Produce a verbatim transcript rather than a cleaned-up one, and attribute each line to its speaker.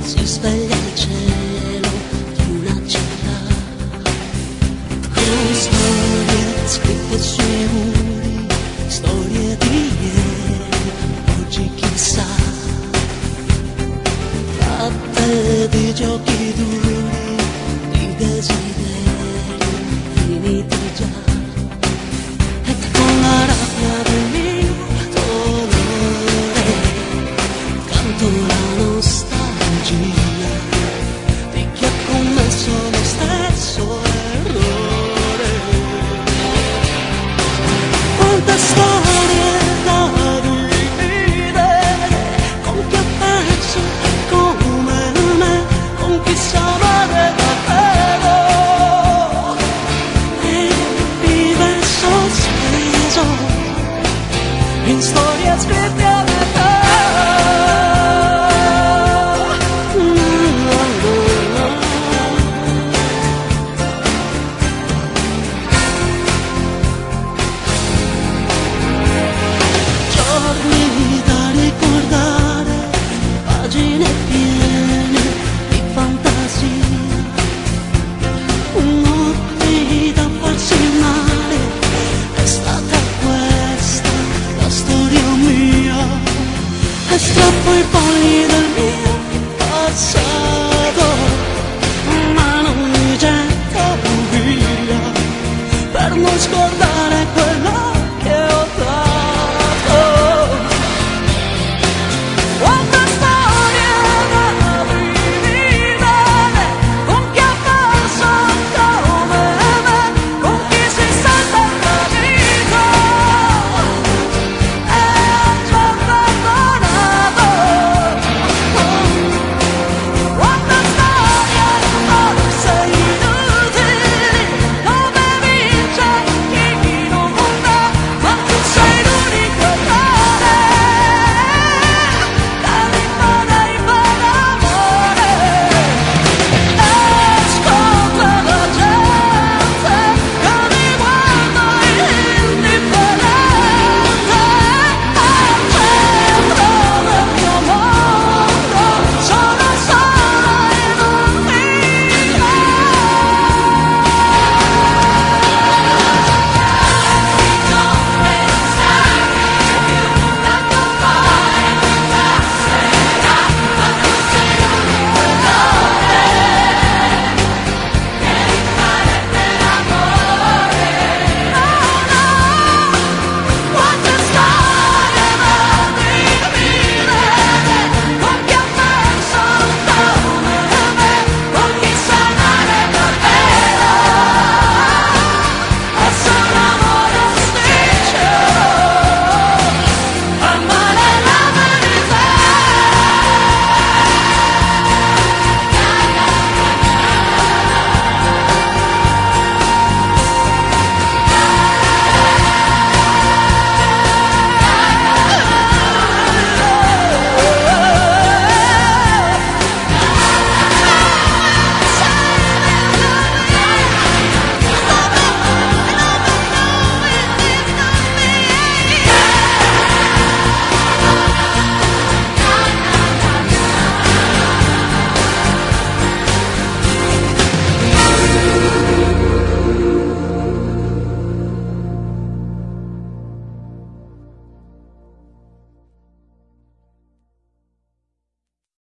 Speaker 1: si sveglia il cielo di una città, con storie scritte sui muri, storie di ieri, oggi chissà, fatte di giochi duri, di desideri finiti già, e con la rabbia del mio dolore canto la nostalgia di chi ha commesso lo stesso errore. Quante storie da dividere con chi ha perso come me, con chi sa amare davvero e vive sospeso in storie scritte a metà. Giorni da ricordare, pagine piene di fantasia, notti da farsi male, è stata questa la storia mia, e strappo i fogli del mio passato, ma non li getto via per non scordare